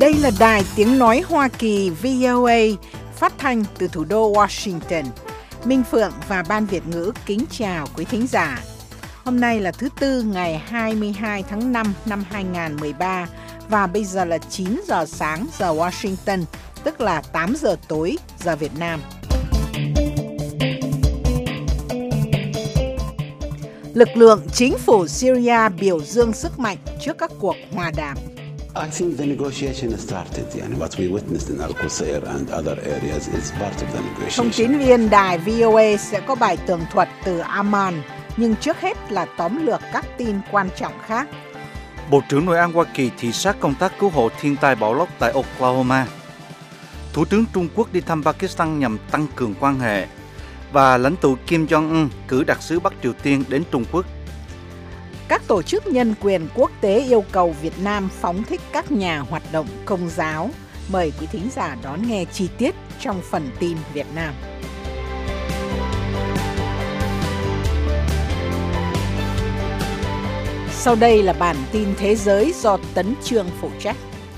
Đây là đài tiếng nói Hoa Kỳ VOA phát thanh từ thủ đô Washington. Minh Phượng và Ban Việt ngữ kính chào quý thính giả. Hôm nay là thứ Tư ngày 22 tháng 5 năm 2013 và bây giờ là 9 giờ sáng giờ Washington, tức là 8 giờ tối giờ Việt Nam. Lực lượng chính phủ Syria biểu dương sức mạnh trước các cuộc hòa đàm. I think the negotiation started. What we witnessed in Al-Qusayr and other areas is part of the negotiation. Thông tín viên đài VOA sẽ có bài tường thuật từ Amman, nhưng trước hết là tóm lược các tin quan trọng khác. Bộ trưởng Nội an Hoa Kỳ thị sát công tác cứu hộ thiên tai bão lốc tại Oklahoma. Thủ tướng Trung Quốc đi thăm Pakistan nhằm tăng cường quan hệ. Và lãnh tụ Kim Jong-un cử đặc sứ Bắc Triều Tiên đến Trung Quốc. Các tổ chức nhân quyền quốc tế yêu cầu Việt Nam phóng thích các nhà hoạt động Công giáo. Mời quý thính giả đón nghe chi tiết trong phần tin Việt Nam. Sau đây là bản tin thế giới do Tấn Chương phụ trách.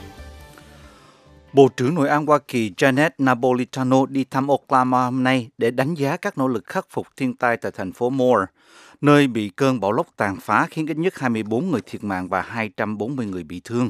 Bộ trưởng Nội an Hoa Kỳ Janet Napolitano đi thăm Oklahoma hôm nay để đánh giá các nỗ lực khắc phục thiên tai tại thành phố Moore, nơi bị cơn bão lốc tàn phá khiến ít nhất 24 người thiệt mạng và 240 người bị thương.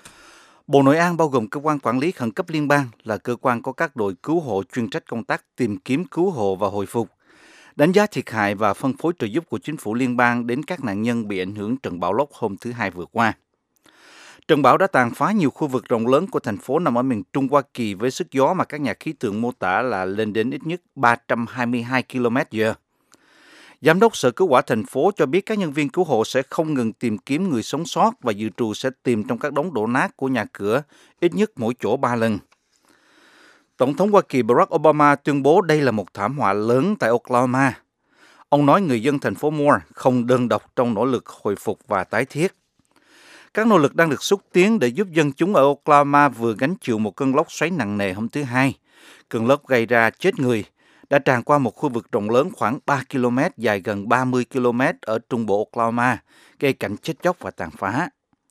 Bộ Nội an bao gồm cơ quan quản lý khẩn cấp liên bang là cơ quan có các đội cứu hộ chuyên trách công tác tìm kiếm cứu hộ và hồi phục, đánh giá thiệt hại và phân phối trợ giúp của chính phủ liên bang đến các nạn nhân bị ảnh hưởng trận bão lốc hôm thứ Hai vừa qua. Trận bão đã tàn phá nhiều khu vực rộng lớn của thành phố nằm ở miền Trung Hoa Kỳ với sức gió mà các nhà khí tượng mô tả là lên đến ít nhất 322 km/h. Giám đốc Sở Cứu hỏa thành phố cho biết các nhân viên cứu hộ sẽ không ngừng tìm kiếm người sống sót và dự trù sẽ tìm trong các đống đổ nát của nhà cửa ít nhất mỗi chỗ 3 lần. Tổng thống Hoa Kỳ Barack Obama tuyên bố đây là một thảm họa lớn tại Oklahoma. Ông nói người dân thành phố Moore không đơn độc trong nỗ lực hồi phục và tái thiết. Các nỗ lực đang được xúc tiến để giúp dân chúng ở Oklahoma vừa gánh chịu một cơn lốc xoáy nặng nề hôm thứ Hai. Cơn lốc gây ra chết người, đã tràn qua một khu vực rộng lớn khoảng 3 km, dài gần 30 km ở trung bộ Oklahoma, gây cảnh chết chóc và tàn phá.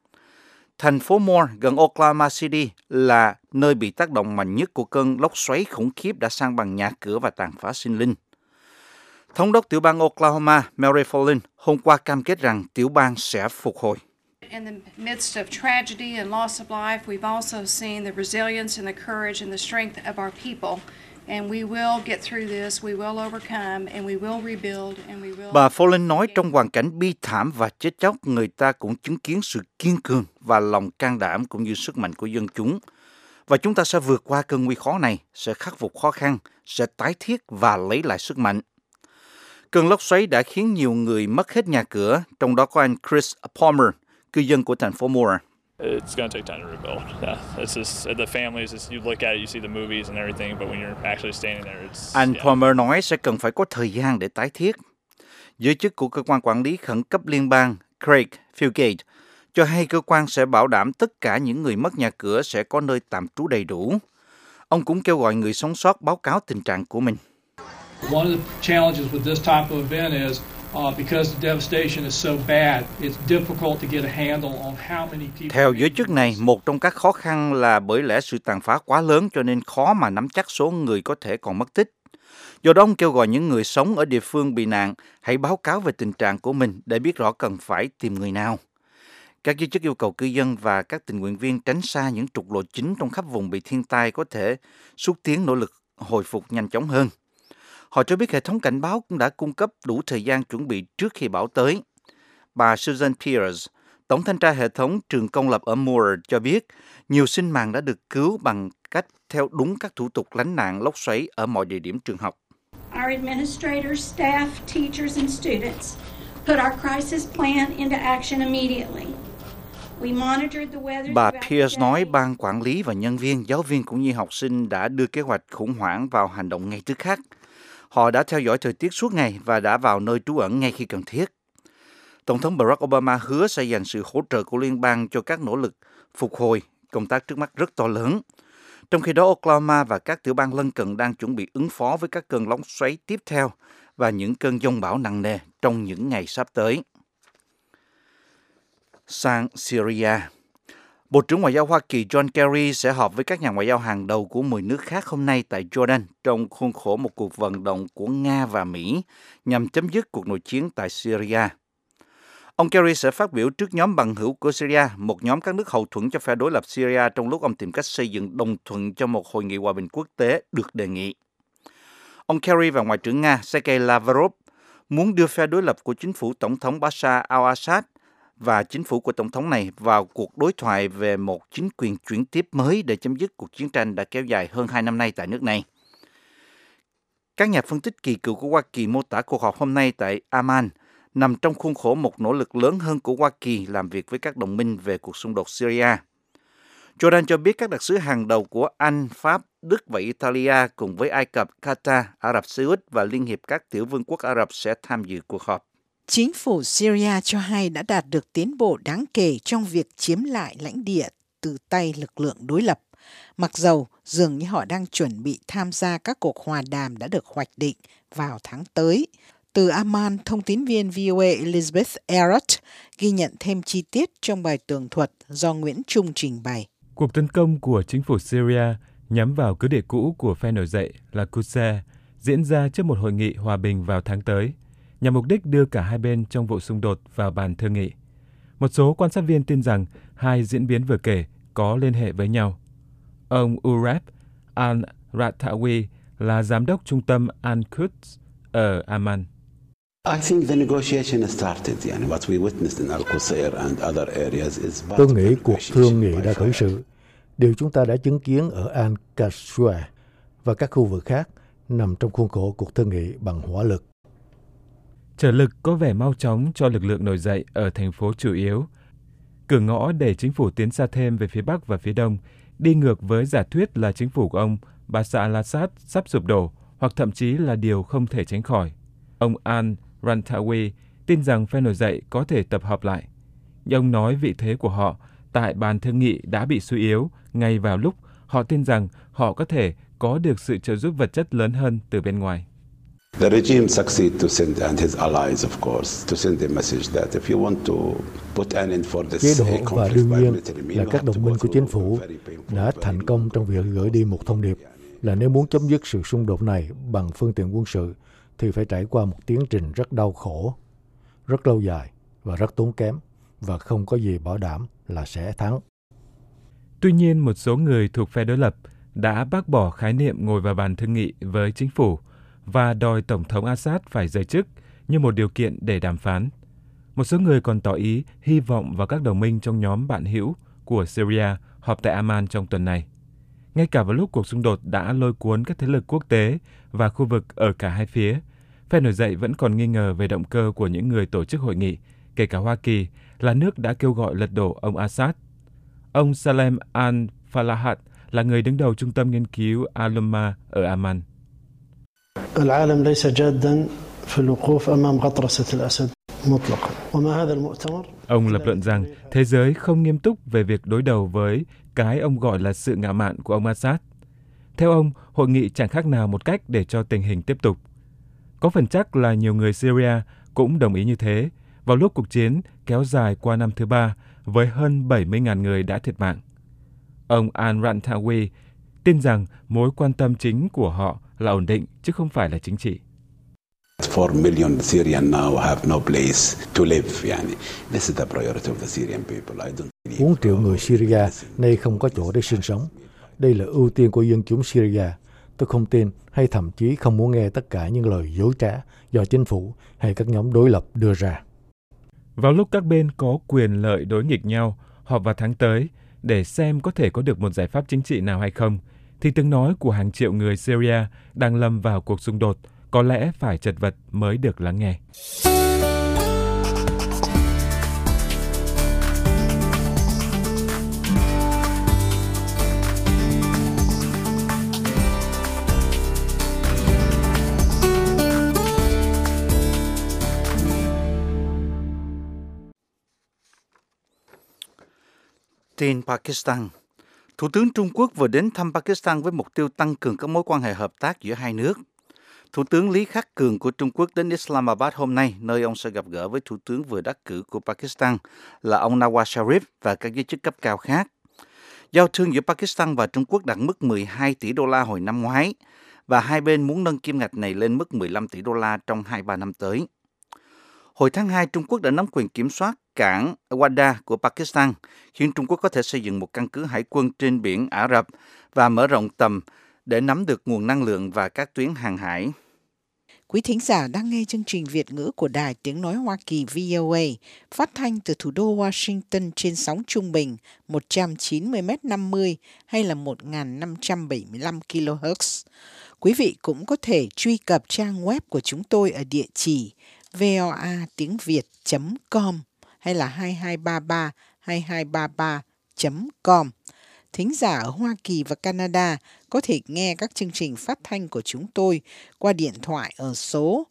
Thành phố Moore gần Oklahoma City là nơi bị tác động mạnh nhất của cơn lốc xoáy khủng khiếp đã san bằng nhà cửa và tàn phá sinh linh. Thống đốc tiểu bang Oklahoma Mary Folin hôm qua cam kết rằng tiểu bang sẽ phục hồi. In the midst of tragedy and loss of life, we've also seen the resilience and the courage and the strength of our people. And we will get through this, we will overcome, and we will rebuild, and we will... Bà Folin nói trong hoàn cảnh bi thảm và chết chóc, người ta cũng chứng kiến sự kiên cường và lòng can đảm cũng như sức mạnh của dân chúng. Và chúng ta sẽ vượt qua cơn nguy khó này, sẽ khắc phục khó khăn, sẽ tái thiết và lấy lại sức mạnh. Cơn lốc xoáy đã khiến nhiều người mất hết nhà cửa, trong đó có anh Chris Palmer, cư dân của thành phố Moore. It's going to take time to rebuild. It's just the families. You look at it, you see the movies and everything, but when you're actually standing there, it's. Anh Palmer nói sẽ cần phải có thời gian để tái thiết. Giới chức của cơ quan quản lý khẩn cấp liên bang Craig Fugate cho hay cơ quan sẽ bảo đảm tất cả những người mất nhà cửa sẽ có nơi tạm trú đầy đủ. Ông cũng kêu gọi người sống sót báo cáo tình trạng của mình. One of the challenges with this type of event is because the devastation is so bad, it's difficult to get a handle on how many people. Theo giới chức này, một trong các khó khăn là bởi lẽ sự tàn phá quá lớn cho nên khó mà nắm chắc số người có thể còn mất tích. Do đó, ông kêu gọi những người sống ở địa phương bị nạn hãy báo cáo về tình trạng của mình để biết rõ cần phải tìm người nào. Các giới chức yêu cầu cư dân và các tình nguyện viên tránh xa những trục lộ chính trong khắp vùng bị thiên tai có thể xúc tiến nỗ lực hồi phục nhanh chóng hơn. Họ cho biết hệ thống cảnh báo cũng đã cung cấp đủ thời gian chuẩn bị trước khi bão tới. Bà Susan Pierce, tổng thanh tra hệ thống trường công lập ở Moore cho biết nhiều sinh mạng đã được cứu bằng cách theo đúng các thủ tục lánh nạn lốc xoáy ở mọi địa điểm trường học. Our administrators, staff, teachers and students put our crisis plan into action immediately. Bà Pierce nói ban quản lý và nhân viên, giáo viên cũng như học sinh đã đưa kế hoạch khủng hoảng vào hành động ngay tức khắc. Họ đã theo dõi thời tiết suốt ngày và đã vào nơi trú ẩn ngay khi cần thiết. Tổng thống Barack Obama hứa sẽ dành sự hỗ trợ của liên bang cho các nỗ lực phục hồi, công tác trước mắt rất to lớn. Trong khi đó, Oklahoma và các tiểu bang lân cận đang chuẩn bị ứng phó với các cơn lốc xoáy tiếp theo và những cơn giông bão nặng nề trong những ngày sắp tới. Sang Syria, Bộ trưởng Ngoại giao Hoa Kỳ John Kerry sẽ họp với các nhà ngoại giao hàng đầu của 10 nước khác hôm nay tại Jordan trong khuôn khổ một cuộc vận động của Nga và Mỹ nhằm chấm dứt cuộc nội chiến tại Syria. Ông Kerry sẽ phát biểu trước nhóm bằng hữu của Syria, một nhóm các nước hậu thuẫn cho phe đối lập Syria trong lúc ông tìm cách xây dựng đồng thuận cho một hội nghị hòa bình quốc tế được đề nghị. Ông Kerry và Ngoại trưởng Nga Sergei Lavrov muốn đưa phe đối lập của chính phủ Tổng thống Bashar al-Assad và chính phủ của Tổng thống này vào cuộc đối thoại về một chính quyền chuyển tiếp mới để chấm dứt cuộc chiến tranh đã kéo dài hơn 2 năm nay tại nước này. Các nhà phân tích kỳ cựu của Hoa Kỳ mô tả cuộc họp hôm nay tại Amman nằm trong khuôn khổ một nỗ lực lớn hơn của Hoa Kỳ làm việc với các đồng minh về cuộc xung đột Syria. Jordan cho biết các đặc sứ hàng đầu của Anh, Pháp, Đức và Italia cùng với Ai Cập, Qatar, Ả Rập Xê Út và Liên hiệp các tiểu vương quốc Ả Rập sẽ tham dự cuộc họp. Chính phủ Syria cho hay đã đạt được tiến bộ đáng kể trong việc chiếm lại lãnh địa từ tay lực lượng đối lập, mặc dầu dường như họ đang chuẩn bị tham gia các cuộc hòa đàm đã được hoạch định vào tháng tới. Từ Amman, thông tín viên VOA Elizabeth Elliott ghi nhận thêm chi tiết trong bài tường thuật do Nguyễn Trung trình bày. Cuộc tấn công của chính phủ Syria nhắm vào cứ địa cũ của phe nổi dậy là Qusay diễn ra trước một hội nghị hòa bình vào tháng tới, nhằm mục đích đưa cả hai bên trong vụ xung đột vào bàn thương nghị. Một số quan sát viên tin rằng hai diễn biến vừa kể có liên hệ với nhau. Ông Ureb al-Ratawi là giám đốc trung tâm Al-Quds ở Amman. Tôi nghĩ cuộc thương nghị đã khởi sự. Điều chúng ta đã chứng kiến ở Al-Qaswa và các khu vực khác nằm trong khuôn khổ cuộc thương nghị bằng hỏa lực. Trở lực có vẻ mau chóng cho lực lượng nổi dậy ở thành phố chủ yếu. Cửa ngõ để chính phủ tiến xa thêm về phía Bắc và phía Đông, đi ngược với giả thuyết là chính phủ của ông Bashar al-Assad sắp sụp đổ hoặc thậm chí là điều không thể tránh khỏi. Ông al-Rantawi tin rằng phe nổi dậy có thể tập hợp lại. Nhưng ông nói vị thế của họ tại bàn thương nghị đã bị suy yếu ngay vào lúc họ tin rằng họ có thể có được sự trợ giúp vật chất lớn hơn từ bên ngoài. The regime succeeded to send, and his allies, of course, to send a message that if you want to put an end for this chế độ và conflict đương by nhiên military means, là you các have to đồng go minh của through chính phủ very painful đã thành công trong việc gửi đi một thông điệp là nếu muốn chấm dứt sự xung đột này bằng phương tiện quân sự thì phải trải qua một tiến trình rất đau khổ, rất lâu dài và rất tốn kém và không có gì bảo đảm là sẽ thắng. Tuy nhiên, một số người thuộc phe đối lập đã bác bỏ khái niệm ngồi vào bàn thương nghị với chính phủ và đòi Tổng thống Assad phải rời chức như một điều kiện để đàm phán. Một số người còn tỏ ý hy vọng vào các đồng minh trong nhóm bạn hữu của Syria họp tại Amman trong tuần này. Ngay cả vào lúc cuộc xung đột đã lôi cuốn các thế lực quốc tế và khu vực ở cả hai phía, phe nổi dậy vẫn còn nghi ngờ về động cơ của những người tổ chức hội nghị, kể cả Hoa Kỳ, là nước đã kêu gọi lật đổ ông Assad. Ông Salem al-Falahat là người đứng đầu trung tâm nghiên cứu Al-Umma ở Amman. Ông lập luận rằng thế giới không nghiêm túc về việc đối đầu với cái ông gọi là sự ngạo mạn của ông Assad. Theo ông, hội nghị chẳng khác nào một cách để cho tình hình tiếp tục. Có phần chắc là nhiều người Syria cũng đồng ý như thế, vào lúc cuộc chiến kéo dài qua năm thứ ba với hơn 70.000 người đã thiệt mạng. Ông al-Rantawi tin rằng mối quan tâm chính của họ là ổn định chứ không phải là chính trị. 4 million Syrians now have no place to live. This is the priority of the Syrian people. 4 triệu người Syria nay không có chỗ để sinh sống. Đây là ưu tiên của dân chúng Syria. Tôi không tin hay thậm chí không muốn nghe tất cả những lời dối trá do chính phủ hay các nhóm đối lập đưa ra. Vào lúc các bên có quyền lợi đối nghịch nhau họp vào tháng tới để xem có thể có được một giải pháp chính trị nào hay không, thì tiếng nói của hàng triệu người Syria đang lâm vào cuộc xung đột có lẽ phải chật vật mới được lắng nghe. Tin Pakistan. Thủ tướng Trung Quốc vừa đến thăm Pakistan với mục tiêu tăng cường các mối quan hệ hợp tác giữa hai nước. Thủ tướng Lý Khắc Cường của Trung Quốc đến Islamabad hôm nay, nơi ông sẽ gặp gỡ với Thủ tướng vừa đắc cử của Pakistan là ông Nawaz Sharif và các giới chức cấp cao khác. Giao thương giữa Pakistan và Trung Quốc đạt mức 12 tỷ đô la hồi năm ngoái, và hai bên muốn nâng kim ngạch này lên mức 15 tỷ đô la trong 2-3 năm tới. Hồi tháng 2, Trung Quốc đã nắm quyền kiểm soát cảng Gwadar của Pakistan, khiến Trung Quốc có thể xây dựng một căn cứ hải quân trên biển Ả Rập và mở rộng tầm để nắm được nguồn năng lượng và các tuyến hàng hải. Quý thính giả đang nghe chương trình Việt ngữ của Đài Tiếng Nói Hoa Kỳ VOA, phát thanh từ thủ đô Washington trên sóng trung bình 190m50 hay là 1575 kHz. Quý vị cũng có thể truy cập trang web của chúng tôi ở địa chỉ voatiengviet.com hay là 2233-2233.com. Thính giả ở Hoa Kỳ và Canada có thể nghe các chương trình phát thanh của chúng tôi qua điện thoại ở số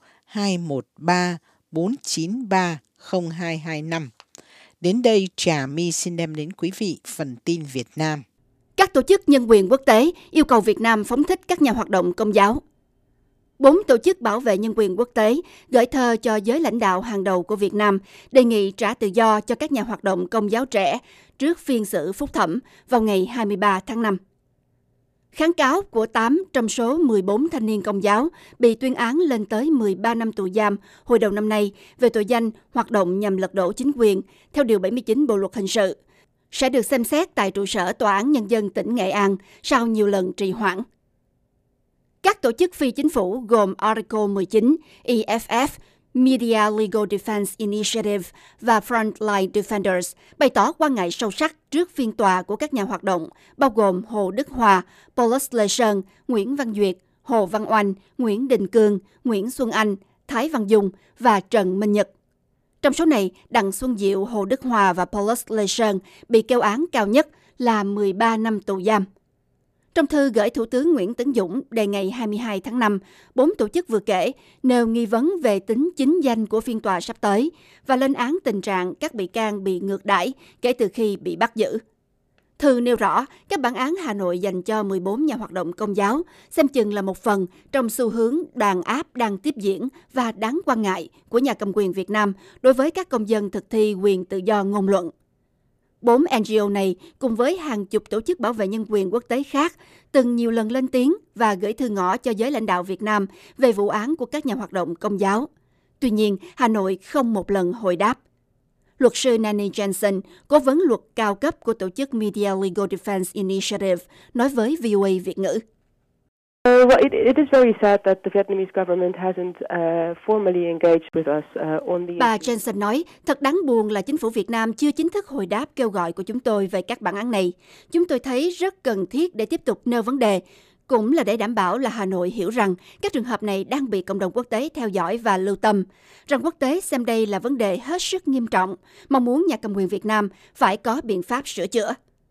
213-493-0225. Đến đây, Trà My xin đem đến quý vị phần tin Việt Nam. Các tổ chức nhân quyền quốc tế yêu cầu Việt Nam phóng thích các nhà hoạt động Công giáo. 4 tổ chức bảo vệ nhân quyền quốc tế gửi thơ cho giới lãnh đạo hàng đầu của Việt Nam đề nghị trả tự do cho các nhà hoạt động Công giáo trẻ trước phiên xử phúc thẩm vào ngày 23 tháng 5. Kháng cáo của 8 trong số 14 thanh niên Công giáo bị tuyên án lên tới 13 năm tù giam hồi đầu năm nay về tội danh hoạt động nhằm lật đổ chính quyền theo Điều 79 Bộ Luật Hình sự, sẽ được xem xét tại trụ sở Tòa án Nhân dân tỉnh Nghệ An sau nhiều lần trì hoãn. Các tổ chức phi chính phủ gồm Article 19, EFF, Media Legal Defense Initiative và Frontline Defenders bày tỏ quan ngại sâu sắc trước phiên tòa của các nhà hoạt động, bao gồm Hồ Đức Hòa, Paulus Lê Sơn, Nguyễn Văn Duyệt, Hồ Văn Oanh, Nguyễn Đình Cương, Nguyễn Xuân Anh, Thái Văn Dung và Trần Minh Nhật. Trong số này, Đặng Xuân Diệu, Hồ Đức Hòa và Paulus Lê Sơn bị kêu án cao nhất là 13 năm tù giam. Trong thư gửi Thủ tướng Nguyễn Tấn Dũng đề ngày 22 tháng 5, 4 tổ chức vừa kể nêu nghi vấn về tính chính danh của phiên tòa sắp tới và lên án tình trạng các bị can bị ngược đãi kể từ khi bị bắt giữ. Thư nêu rõ các bản án Hà Nội dành cho 14 nhà hoạt động Công giáo xem chừng là một phần trong xu hướng đàn áp đang tiếp diễn và đáng quan ngại của nhà cầm quyền Việt Nam đối với các công dân thực thi quyền tự do ngôn luận. 4 NGO này cùng với hàng chục tổ chức bảo vệ nhân quyền quốc tế khác từng nhiều lần lên tiếng và gửi thư ngõ cho giới lãnh đạo Việt Nam về vụ án của các nhà hoạt động Công giáo. Tuy nhiên, Hà Nội không một lần hồi đáp. Luật sư Nanny Jensen, cố vấn luật cao cấp của tổ chức Media Legal Defense Initiative, nói với VOA Việt ngữ. It is very sad that the Vietnamese government hasn't formally engaged with us on the. Bà Jensen nói, thật đáng buồn là chính phủ Việt Nam chưa chính thức hồi đáp kêu gọi của chúng tôi về các bản án này. Chúng tôi thấy rất cần thiết để tiếp tục nêu vấn đề, cũng là để đảm bảo là Hà Nội hiểu rằng các trường hợp này đang bị cộng đồng quốc tế theo dõi và lưu tâm, rằng quốc tế xem đây là vấn đề hết sức nghiêm trọng, mong muốn nhà cầm quyền Việt Nam phải có biện pháp sửa chữa.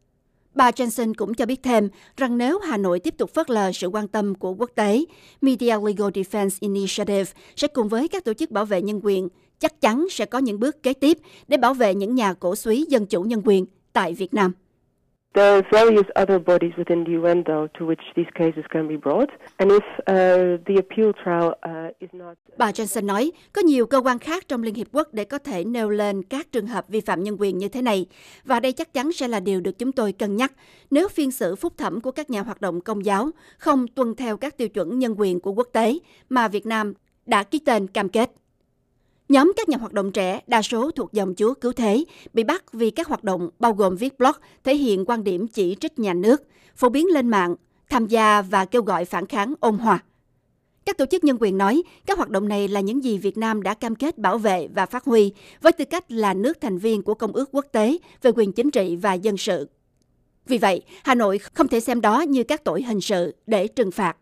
Bà Jensen cũng cho biết thêm rằng nếu Hà Nội tiếp tục phớt lờ sự quan tâm của quốc tế, Media Legal Defense Initiative sẽ cùng với các tổ chức bảo vệ nhân quyền chắc chắn sẽ có những bước kế tiếp để bảo vệ những nhà cổ súy dân chủ nhân quyền tại Việt Nam. There are various other bodies within the UN, though, to which these cases can be brought. And if the appeal trial is not... Bà Johnson nói, có nhiều cơ quan khác trong Liên Hiệp Quốc để có thể nêu lên các trường hợp vi phạm nhân quyền như thế này. Và đây chắc chắn sẽ là điều được chúng tôi cân nhắc nếu phiên xử phúc thẩm của các nhà hoạt động Công giáo không tuân theo các tiêu chuẩn nhân quyền của quốc tế mà Việt Nam đã ký tên cam kết. Nhóm các nhà hoạt động trẻ, đa số thuộc dòng Chúa Cứu Thế, bị bắt vì các hoạt động bao gồm viết blog thể hiện quan điểm chỉ trích nhà nước, phổ biến lên mạng, tham gia và kêu gọi phản kháng ôn hòa. Các tổ chức nhân quyền nói các hoạt động này là những gì Việt Nam đã cam kết bảo vệ và phát huy với tư cách là nước thành viên của Công ước Quốc tế về quyền chính trị và dân sự. Vì vậy, Hà Nội không thể xem đó như các tội hình sự để trừng phạt.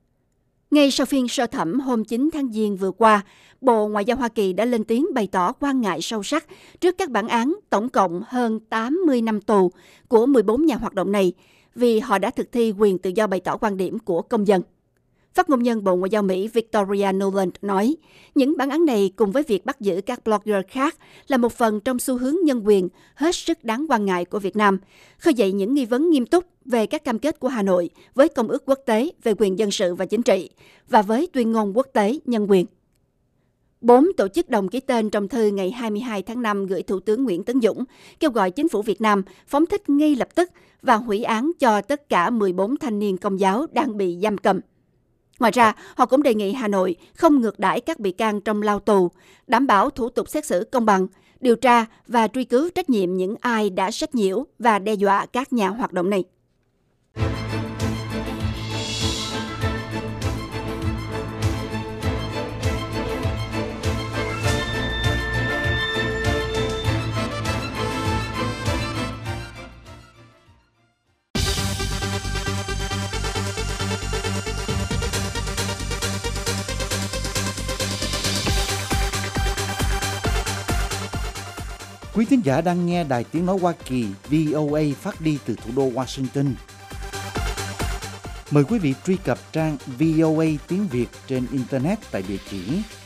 Ngay sau phiên sơ thẩm hôm 9 tháng Giêng vừa qua, Bộ Ngoại giao Hoa Kỳ đã lên tiếng bày tỏ quan ngại sâu sắc trước các bản án tổng cộng hơn 80 năm tù của 14 nhà hoạt động này vì họ đã thực thi quyền tự do bày tỏ quan điểm của công dân. Phát ngôn nhân Bộ Ngoại giao Mỹ Victoria Nuland nói, những bản án này cùng với việc bắt giữ các blogger khác là một phần trong xu hướng nhân quyền hết sức đáng quan ngại của Việt Nam, khơi dậy những nghi vấn nghiêm túc về các cam kết của Hà Nội với Công ước Quốc tế về quyền dân sự và chính trị và với tuyên ngôn quốc tế nhân quyền. 4 tổ chức đồng ký tên trong thư ngày 22 tháng 5 gửi Thủ tướng Nguyễn Tấn Dũng, kêu gọi chính phủ Việt Nam phóng thích ngay lập tức và hủy án cho tất cả 14 thanh niên Công giáo đang bị giam cầm. Ngoài ra, họ cũng đề nghị Hà Nội không ngược đãi các bị can trong lao tù, đảm bảo thủ tục xét xử công bằng, điều tra và truy cứu trách nhiệm những ai đã sách nhiễu và đe dọa các nhà hoạt động này. Quý thính giả đang nghe Đài Tiếng Nói Hoa Kỳ VOA phát đi từ thủ đô Washington. Mời quý vị truy cập trang VOA tiếng Việt trên Internet tại địa chỉ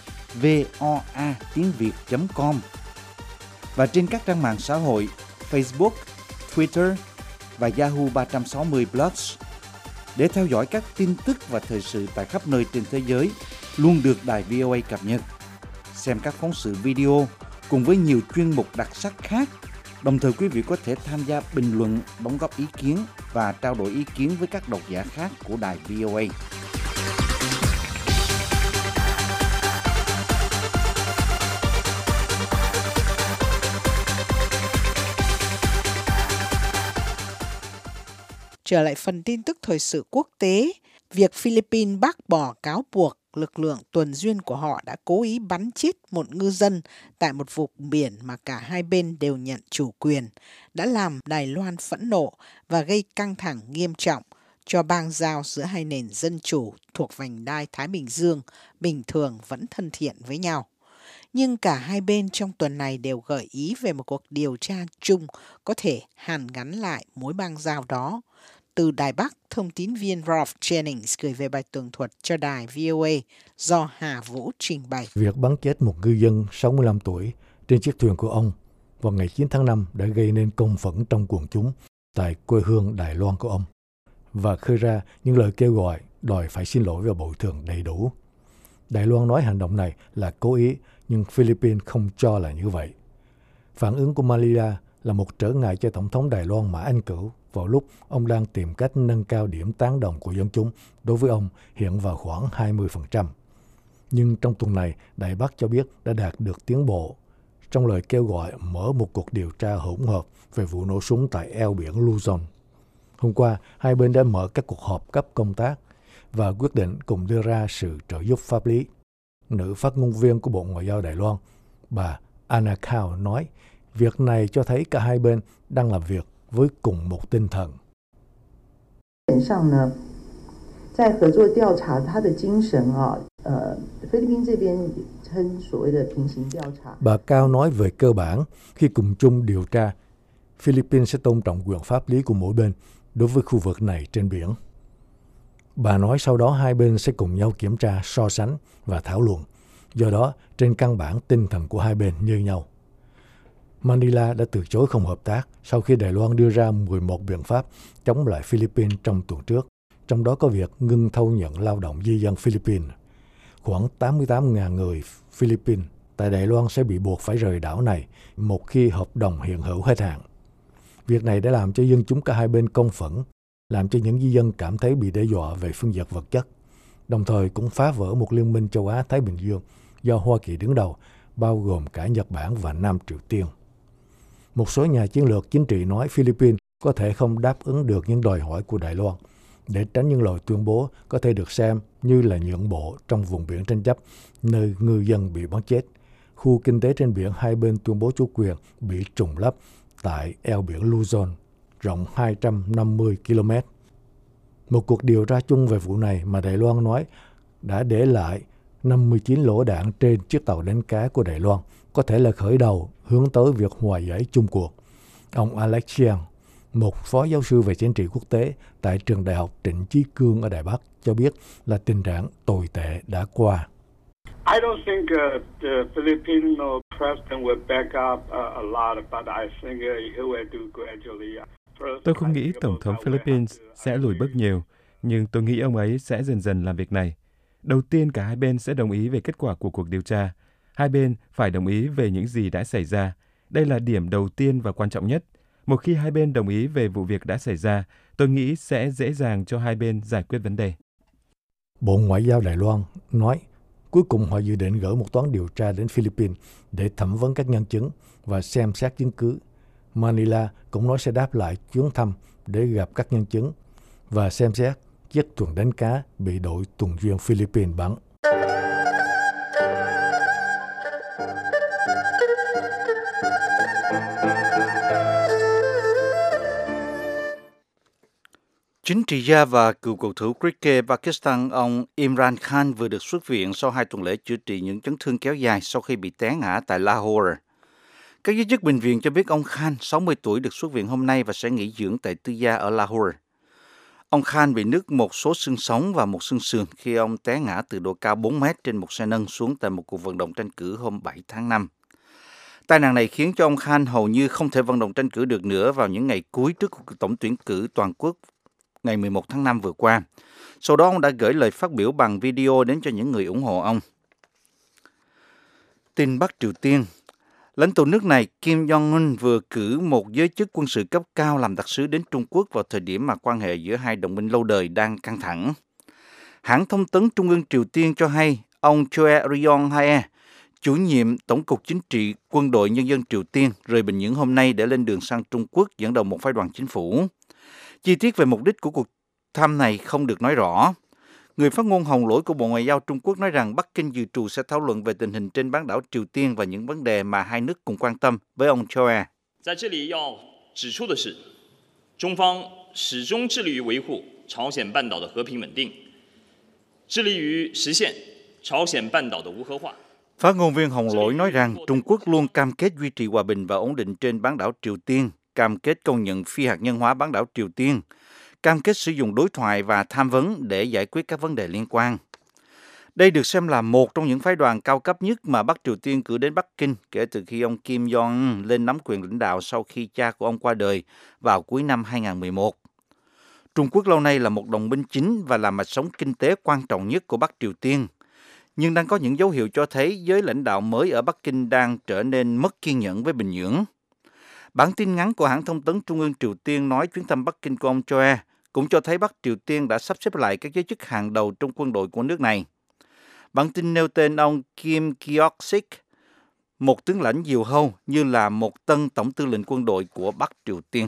voatiengviet.com và trên các trang mạng xã hội Facebook, Twitter và Yahoo 360 Plus để theo dõi các tin tức và thời sự tại khắp nơi trên thế giới luôn được Đài VOA cập nhật. Xem các phóng sự video cùng với nhiều chuyên mục đặc sắc khác. Đồng thời quý vị có thể tham gia bình luận, đóng góp ý kiến và trao đổi ý kiến với các độc giả khác của đài VOA. Trở lại phần tin tức thời sự quốc tế, việc Philippines bác bỏ cáo buộc lực lượng tuần duyên của họ đã cố ý bắn chết một ngư dân tại một vùng biển mà cả hai bên đều nhận chủ quyền, đã làm Đài Loan phẫn nộ và gây căng thẳng nghiêm trọng cho bang giao giữa hai nền dân chủ thuộc vành đai Thái Bình Dương bình thường vẫn thân thiện với nhau. Nhưng cả hai bên trong tuần này đều gợi ý về một cuộc điều tra chung có thể hàn gắn lại mối bang giao đó. Từ Đài Bắc, thông tín viên Ralph Jennings gửi về bài tường thuật cho đài VOA do Hà Vũ trình bày. Việc bắn chết một ngư dân 65 tuổi trên chiếc thuyền của ông vào ngày 9 tháng 5 đã gây nên công phẫn trong quần chúng tại quê hương Đài Loan của ông và khơi ra những lời kêu gọi đòi phải xin lỗi và bồi thường đầy đủ. Đài Loan nói hành động này là cố ý, nhưng Philippines không cho là như vậy. Phản ứng của Manila là một trở ngại cho Tổng thống Đài Loan Mã Anh Cửu vào lúc ông đang tìm cách nâng cao điểm tán đồng của dân chúng đối với ông hiện vào khoảng 20%. Nhưng trong tuần này, Đài Bắc cho biết đã đạt được tiến bộ trong lời kêu gọi mở một cuộc điều tra hỗn hợp về vụ nổ súng tại eo biển Luzon. Hôm qua, hai bên đã mở các cuộc họp cấp công tác và quyết định cùng đưa ra sự trợ giúp pháp lý. Nữ phát ngôn viên của Bộ Ngoại giao Đài Loan, bà Anna Cao nói, việc này cho thấy cả hai bên đang làm việc với cùng một tinh thần. Bà Cao nói về cơ bản, khi cùng chung điều tra, Philippines sẽ tôn trọng quyền pháp lý của mỗi bên đối với khu vực này trên biển. Bà nói sau đó hai bên sẽ cùng nhau kiểm tra, so sánh và thảo luận. Do đó, trên căn bản tinh thần của hai bên như nhau. Manila đã từ chối không hợp tác sau khi Đài Loan đưa ra 11 biện pháp chống lại Philippines trong tuần trước, trong đó có việc ngưng thâu nhận lao động di dân Philippines. Khoảng 88.000 người Philippines tại Đài Loan sẽ bị buộc phải rời đảo này một khi hợp đồng hiện hữu hết hạn. Việc này đã làm cho dân chúng cả hai bên công phẫn, làm cho những di dân cảm thấy bị đe dọa về phương diện vật chất, đồng thời cũng phá vỡ một liên minh châu Á-Thái Bình Dương do Hoa Kỳ đứng đầu, bao gồm cả Nhật Bản và Nam Triều Tiên. Một số nhà chiến lược chính trị nói Philippines có thể không đáp ứng được những đòi hỏi của Đài Loan để tránh những lời tuyên bố có thể được xem như là nhượng bộ trong vùng biển tranh chấp nơi ngư dân bị bắn chết. Khu kinh tế trên biển hai bên tuyên bố chủ quyền bị trùng lấp tại eo biển Luzon, rộng 250 km. Một cuộc điều tra chung về vụ này mà Đài Loan nói đã để lại 59 lỗ đạn trên chiếc tàu đánh cá của Đài Loan, có thể là khởi đầu hướng tới việc hòa giải chung cuộc. Ông Alex Chiang, một phó giáo sư về chính trị quốc tế tại trường đại học Trịnh Chí Cương ở Đài Bắc, cho biết là tình trạng tồi tệ đã qua. I don't think the Filipino president will back up a lot, but I think he will do gradually. Tôi không nghĩ Tổng thống Philippines sẽ lùi bước nhiều, nhưng tôi nghĩ ông ấy sẽ dần dần làm việc này. Đầu tiên cả hai bên sẽ đồng ý về kết quả của cuộc điều tra. Hai bên phải đồng ý về những gì đã xảy ra. Đây là điểm đầu tiên và quan trọng nhất. Một khi hai bên đồng ý về vụ việc đã xảy ra, tôi nghĩ sẽ dễ dàng cho hai bên giải quyết vấn đề. Bộ Ngoại giao Đài Loan nói cuối cùng họ dự định gửi một toán điều tra đến Philippines để thẩm vấn các nhân chứng và xem xét chứng cứ. Manila cũng nói sẽ đáp lại chuyến thăm để gặp các nhân chứng và xem xét chiếc thuyền đánh cá bị đội tuần duyên Philippines bắn. Chính trị gia và cựu cầu thủ cricket Pakistan ông Imran Khan vừa được xuất viện sau 2 tuần lễ chữa trị những chấn thương kéo dài sau khi bị té ngã tại Lahore. Các giới chức bệnh viện cho biết ông Khan, 60 tuổi, được xuất viện hôm nay và sẽ nghỉ dưỡng tại tư gia ở Lahore. Ông Khan bị nứt một số xương sống và một xương sườn khi ông té ngã từ độ cao 4 mét trên một xe nâng xuống tại một cuộc vận động tranh cử hôm 7 tháng 5. Tai nạn này khiến cho ông Khan hầu như không thể vận động tranh cử được nữa vào những ngày cuối trước cuộc tổng tuyển cử toàn quốc ngày 11 tháng 5 vừa qua. Sau đó ông đã gửi lời phát biểu bằng video đến cho những người ủng hộ ông. Tin Bắc Triều Tiên. Lãnh tụ nước này Kim Jong-un vừa cử một giới chức quân sự cấp cao làm đặc sứ đến Trung Quốc vào thời điểm mà quan hệ giữa hai đồng minh lâu đời đang căng thẳng. Hãng thông tấn Trung ương Triều Tiên cho hay ông Choi Ryong-hae, chủ nhiệm Tổng cục Chính trị Quân đội Nhân dân Triều Tiên, rời Bình Nhưỡng hôm nay để lên đường sang Trung Quốc dẫn đầu một phái đoàn chính phủ. Chi tiết về mục đích của cuộc thăm này không được nói rõ. Người phát ngôn Hồng Lỗi của Bộ Ngoại giao Trung Quốc nói rằng Bắc Kinh dự trù sẽ thảo luận về tình hình trên bán đảo Triều Tiên và những vấn đề mà hai nước cùng quan tâm với ông Choi. Phát ngôn viên Hồng Lỗi nói rằng Trung Quốc luôn cam kết duy trì hòa bình và ổn định trên bán đảo Triều Tiên, cam kết công nhận phi hạt nhân hóa bán đảo Triều Tiên, cam kết sử dụng đối thoại và tham vấn để giải quyết các vấn đề liên quan. Đây được xem là một trong những phái đoàn cao cấp nhất mà Bắc Triều Tiên cử đến Bắc Kinh kể từ khi ông Kim Jong-un lên nắm quyền lãnh đạo sau khi cha của ông qua đời vào cuối năm 2011. Trung Quốc lâu nay là một đồng minh chính và là mạch sống kinh tế quan trọng nhất của Bắc Triều Tiên, nhưng đang có những dấu hiệu cho thấy giới lãnh đạo mới ở Bắc Kinh đang trở nên mất kiên nhẫn với Bình Nhưỡng. Bản tin ngắn của hãng thông tấn Trung ương Triều Tiên nói chuyến thăm Bắc Kinh của ông Choi cũng cho thấy Bắc Triều Tiên đã sắp xếp lại các giới chức hàng đầu trong quân đội của nước này. Bản tin nêu tên ông Kim Kyok-sik, một tướng lãnh diều hâu, như là một tân tổng tư lệnh quân đội của Bắc Triều Tiên.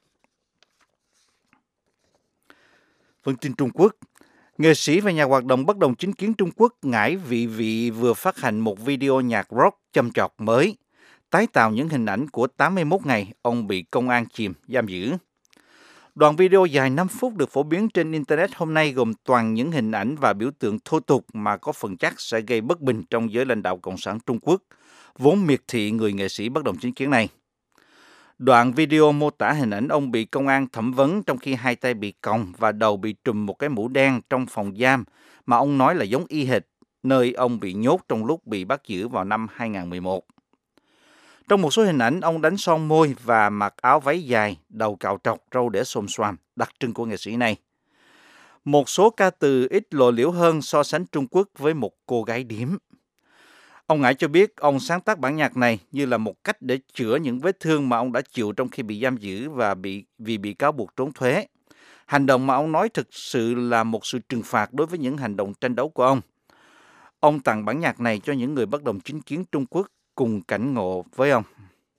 Phần tin Trung Quốc. Nghệ sĩ và nhà hoạt động bất đồng chính kiến Trung Quốc Ngải Vị vừa phát hành một video nhạc rock châm chọc mới, tái tạo những hình ảnh của 81 ngày ông bị công an giam giữ. Đoạn video dài 5 phút được phổ biến trên Internet hôm nay gồm toàn những hình ảnh và biểu tượng thô tục mà có phần chắc sẽ gây bất bình trong giới lãnh đạo Cộng sản Trung Quốc, vốn miệt thị người nghệ sĩ bất đồng chính kiến này. Đoạn video mô tả hình ảnh ông bị công an thẩm vấn trong khi hai tay bị còng và đầu bị trùm một cái mũ đen trong phòng giam mà ông nói là giống y hệt nơi ông bị nhốt trong lúc bị bắt giữ vào năm 2011. Trong một số hình ảnh, ông đánh son môi và mặc áo váy dài, đầu cạo trọc, râu để xồm xoàm, đặc trưng của nghệ sĩ này. Một số ca từ ít lộ liễu hơn so sánh Trung Quốc với một cô gái điếm. Ông Ngải cho biết ông sáng tác bản nhạc này như là một cách để chữa những vết thương mà ông đã chịu trong khi bị giam giữ và vì bị cáo buộc trốn thuế. Hành động mà ông nói thực sự là một sự trừng phạt đối với những hành động tranh đấu của ông. Ông tặng bản nhạc này cho những người bất đồng chính kiến Trung Quốc cùng cảnh ngộ với ông.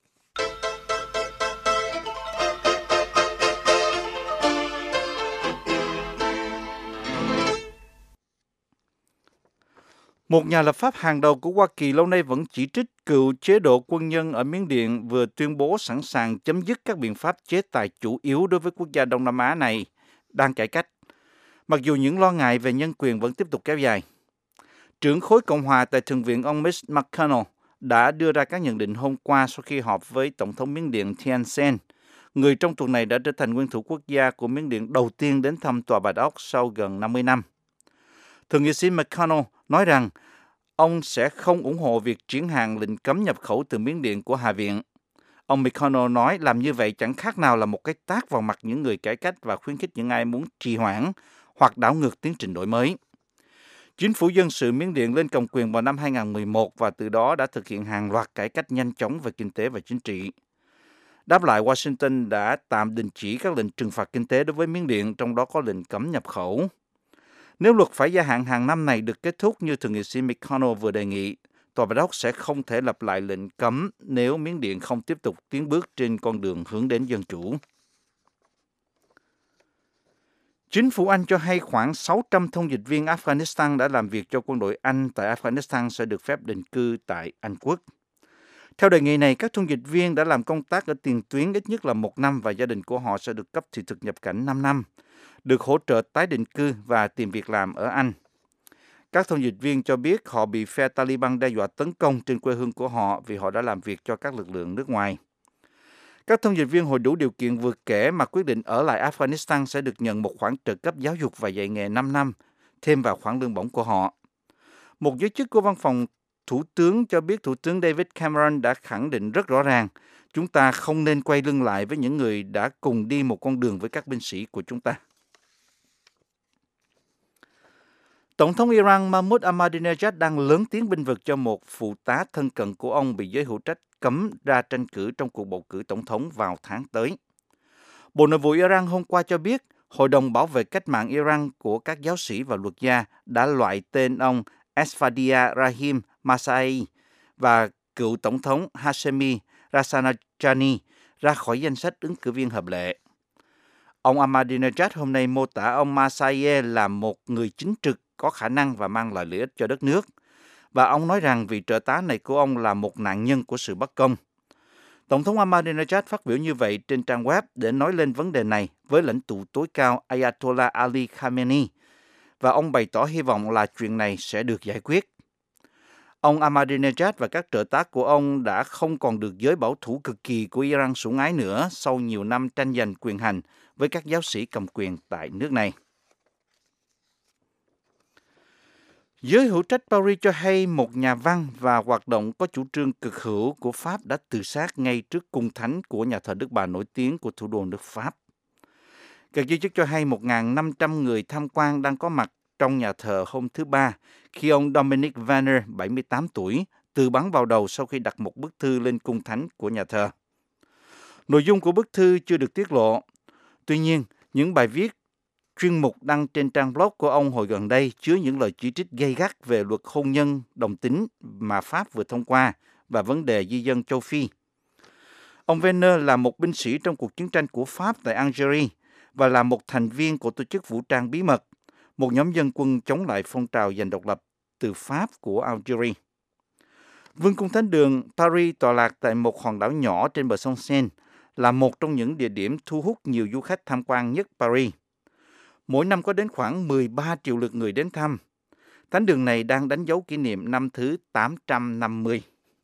Một nhà lập pháp hàng đầu của Hoa Kỳ lâu nay vẫn chỉ trích cựu chế độ quân nhân ở Miến Điện vừa tuyên bố sẵn sàng chấm dứt các biện pháp chế tài chủ yếu đối với quốc gia Đông Nam Á này đang cải cách, mặc dù những lo ngại về nhân quyền vẫn tiếp tục kéo dài. Trưởng khối Cộng hòa tại Thượng viện ông Mitch McConnell đã đưa ra các nhận định hôm qua sau khi họp với Tổng thống Miến Điện Thein Sein, người trong tuần này đã trở thành nguyên thủ quốc gia của Miến Điện đầu tiên đến thăm Tòa Bạch Ốc sau gần 50 năm. Thượng nghị sĩ McConnell nói rằng ông sẽ không ủng hộ việc triển hàng lệnh cấm nhập khẩu từ Miến Điện của Hạ viện. Ông McConnell nói làm như vậy chẳng khác nào là một cái tát vào mặt những người cải cách và khuyến khích những ai muốn trì hoãn hoặc đảo ngược tiến trình đổi mới. Chính phủ dân sự Miến Điện lên cầm quyền vào năm 2011 và từ đó đã thực hiện hàng loạt cải cách nhanh chóng về kinh tế và chính trị. Đáp lại, Washington đã tạm đình chỉ các lệnh trừng phạt kinh tế đối với Miến Điện, trong đó có lệnh cấm nhập khẩu. Nếu luật phải gia hạn hàng năm này được kết thúc như Thượng nghị sĩ McConnell vừa đề nghị, Tòa Bạch Ốc sẽ không thể lặp lại lệnh cấm nếu Miến Điện không tiếp tục tiến bước trên con đường hướng đến dân chủ. Chính phủ Anh cho hay khoảng 600 thông dịch viên Afghanistan đã làm việc cho quân đội Anh tại Afghanistan sẽ được phép định cư tại Anh Quốc. Theo đề nghị này, các thông dịch viên đã làm công tác ở tiền tuyến ít nhất là 1 năm và gia đình của họ sẽ được cấp thị thực nhập cảnh 5 năm, được hỗ trợ tái định cư và tìm việc làm ở Anh. Các thông dịch viên cho biết họ bị phe Taliban đe dọa tấn công trên quê hương của họ vì họ đã làm việc cho các lực lượng nước ngoài. Các thông dịch viên hội đủ điều kiện vừa kể mà quyết định ở lại Afghanistan sẽ được nhận một khoản trợ cấp giáo dục và dạy nghề 5 năm, thêm vào khoản lương bổng của họ. Một giới chức của văn phòng Thủ tướng cho biết Thủ tướng David Cameron đã khẳng định rất rõ ràng, chúng ta không nên quay lưng lại với những người đã cùng đi một con đường với các binh sĩ của chúng ta. Tổng thống Iran Mahmoud Ahmadinejad đang lớn tiếng bênh vực cho một phụ tá thân cận của ông bị giới hữu trách cấm ra tranh cử trong cuộc bầu cử tổng thống vào tháng tới. Bộ Nội vụ Iran hôm qua cho biết Hội đồng Bảo vệ Cách mạng Iran của các giáo sĩ và luật gia đã loại tên ông Esfadia Rahim Masai và cựu tổng thống Hashemi Rafsanjani ra khỏi danh sách ứng cử viên hợp lệ. Ông Ahmadinejad hôm nay mô tả ông Masai là một người chính trực, có khả năng và mang lại lợi ích cho đất nước. Và ông nói rằng vị trợ tá này của ông là một nạn nhân của sự bất công. Tổng thống Ahmadinejad phát biểu như vậy trên trang web để nói lên vấn đề này với lãnh tụ tối cao Ayatollah Ali Khamenei, và ông bày tỏ hy vọng là chuyện này sẽ được giải quyết. Ông Ahmadinejad và các trợ tá của ông đã không còn được giới bảo thủ cực kỳ của Iran sủng ái nữa sau nhiều năm tranh giành quyền hành với các giáo sĩ cầm quyền tại nước này. Giới hữu trách Paris cho hay một nhà văn và hoạt động có chủ trương cực hữu của Pháp đã tự sát ngay trước cung thánh của nhà thờ Đức Bà nổi tiếng của thủ đô nước Pháp. Các giới chức cho hay 1.500 người tham quan đang có mặt trong nhà thờ hôm thứ Ba khi ông Dominic Vanner, 78 tuổi, tự bắn vào đầu sau khi đặt một bức thư lên cung thánh của nhà thờ. Nội dung của bức thư chưa được tiết lộ. Tuy nhiên, những bài viết chuyên mục đăng trên trang blog của ông hồi gần đây chứa những lời chỉ trích gay gắt về luật hôn nhân đồng tính mà Pháp vừa thông qua và vấn đề di dân châu Phi. Ông Vanner là một binh sĩ trong cuộc chiến tranh của Pháp tại Algeria và là một thành viên của tổ chức vũ trang bí mật, một nhóm dân quân chống lại phong trào giành độc lập từ Pháp của Algeria. Vương cung Thánh đường Paris tọa lạc tại một hòn đảo nhỏ trên bờ sông Seine, là một trong những địa điểm thu hút nhiều du khách tham quan nhất Paris. Mỗi năm có đến khoảng 13 triệu lượt người đến thăm. Thánh đường này đang đánh dấu kỷ niệm năm thứ 850.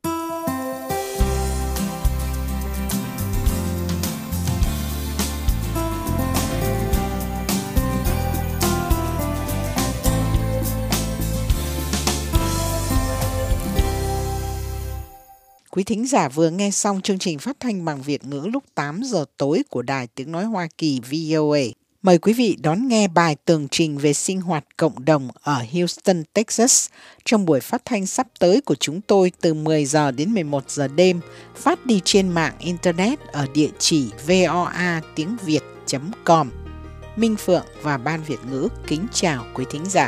Quý thính giả vừa nghe xong chương trình phát thanh bằng Việt ngữ lúc 8 giờ tối của Đài Tiếng Nói Hoa Kỳ VOA. Mời quý vị đón nghe bài tường trình về sinh hoạt cộng đồng ở Houston, Texas trong buổi phát thanh sắp tới của chúng tôi từ 10 giờ đến 11 giờ đêm, phát đi trên mạng Internet ở địa chỉ voatiengviet.com. Minh Phượng và Ban Việt ngữ kính chào quý thính giả.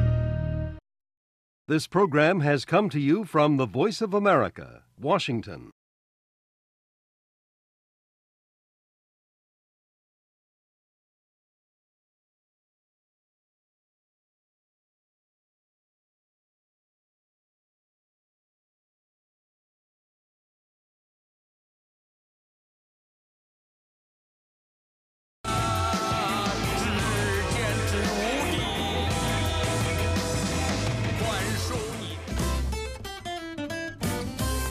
This program has come to you from the Voice of America, Washington.